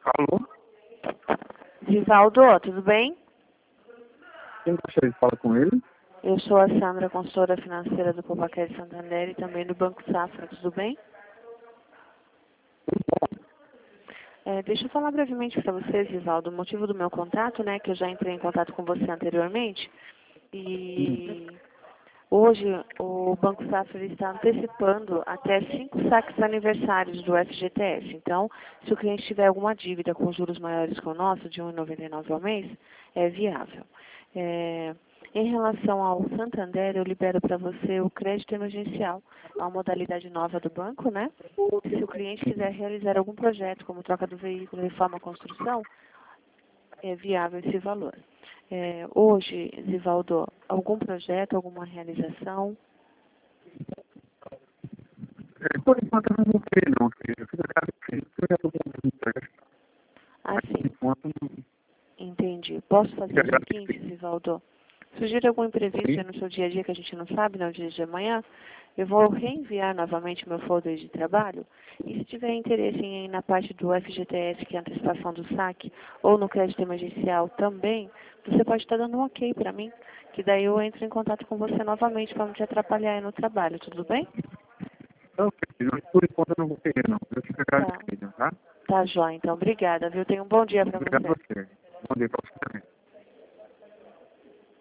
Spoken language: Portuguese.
Alô? Vivaldo, tudo bem? Quem gostaria de falar com ele? Eu sou a Sandra, consultora financeira do Popaquete Santander e também do Banco Safra, tudo bem? Deixa eu falar brevemente para vocês, Vivaldo, o motivo do meu contato, né, que eu já entrei em contato com você anteriormente, e hoje o Banco Safra está antecipando até 5 saques aniversários do FGTS. Então, se o cliente tiver alguma dívida com juros maiores que o nosso, de R$ 1,99 ao mês, é viável. Em relação ao Santander, eu libero para você o crédito emergencial, a modalidade nova do banco, né? Se o cliente quiser realizar algum projeto, como troca do veículo, reforma, construção, é viável esse valor. Hoje, Zivaldo, algum projeto, alguma realização? Por enquanto eu não vou querer não, filho. Eu fiz a casa que eu já estou com um empréstimo. Ah, sim. Enquanto não... Entendi. Posso fazer o seguinte, Zivaldo? Surgir algum imprevisto no seu dia a dia que a gente não sabe, no dia de amanhã, eu vou reenviar novamente meu folder de trabalho e se tiver interesse em ir na parte do FGTS, que é a antecipação do saque, ou no crédito emergencial também, você pode estar dando um ok para mim, que daí eu entro em contato com você novamente para não te atrapalhar aí no trabalho, tudo bem? Não, filho, por enquanto eu não vou querer não. Eu fico Tá. agradecido, tá? Tá, jóia. Então, obrigada, viu? Tenha um bom dia para Obrigado você. a você. Bom dia para você.